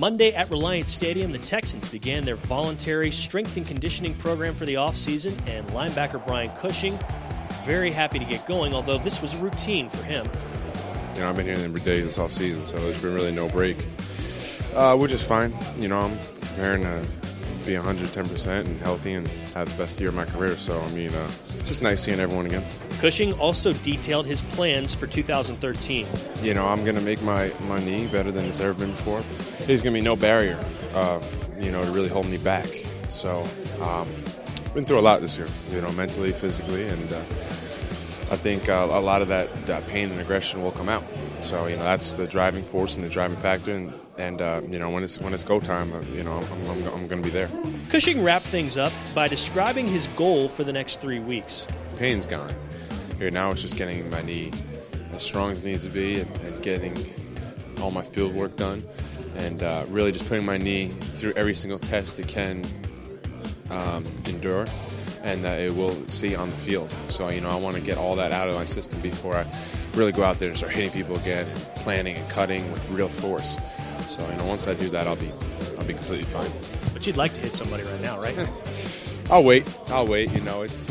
Monday at Reliance Stadium, the Texans began their voluntary strength and conditioning program for the offseason, and linebacker Brian Cushing very happy to get going, although this was a routine for him. You know, I've been here every day this offseason, so there's been really no break. We're just fine. You know, I'm preparing to be 110% and healthy and have the best year of my career. So, I mean, it's just nice seeing everyone again. Cushing also detailed his plans for 2013. You know, I'm going to make my knee better than it's ever been before. There's going to be no barrier, to really hold me back. So, been through a lot this year, mentally, physically, and I think a lot of that pain and aggression will come out. So, that's the driving force and the driving factor. And when it's go time, I'm going to be there. Cushing wrapped things up by describing his goal for the next 3 weeks. Pain's gone. Here now it's just getting my knee as strong as it needs to be and getting all my field work done and really just putting my knee through every single test it can endure and it will see on the field. So, I want to get all that out of my system before I really go out there and start hitting people again, planning and cutting with real force. So, once I do that, I'll be completely fine. But you'd like to hit somebody right now, right? I'll wait. It's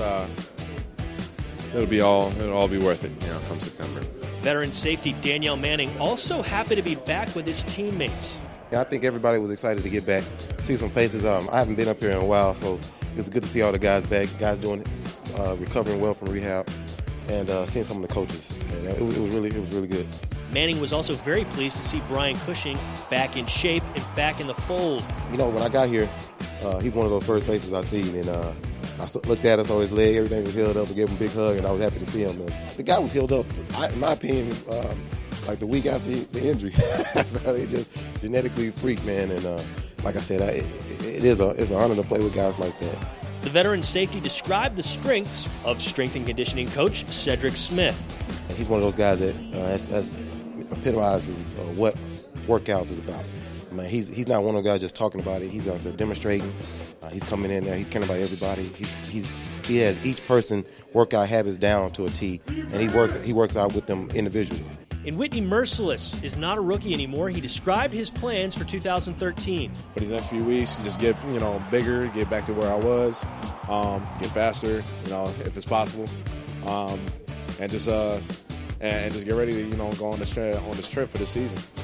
it'll all be worth it, come September. Veteran safety Danielle Manning also happy to be back with his teammates. Yeah, I think everybody was excited to get back, see some faces. I haven't been up here in a while, so it was good to see all the guys back, doing recovering well from rehab, and seeing some of the coaches. And it was really good. Manning was also very pleased to see Brian Cushing back in shape and back in the fold. When I got here, he's one of those first faces I seen, and I looked at him, saw his leg, everything was healed up, and gave him a big hug, and I was happy to see him. And the guy was healed up, in my opinion, like the week after the injury. So they just genetically freak, man. And like I said, it's an honor to play with guys like that. The veteran safety described the strengths of strength and conditioning coach Cedric Smith. And he's one of those guys that epitomizes what workouts is about. I mean, he's not one of those guys just talking about it. He's out there demonstrating. He's coming in there. He's caring about everybody. He has each person workout habits down to a T, and he works out with them individually. And Whitney Merciless is not a rookie anymore. He described his plans for 2013. For these next few weeks, just get bigger, get back to where I was, get faster, if it's possible, and just get ready to go on this trip for the season.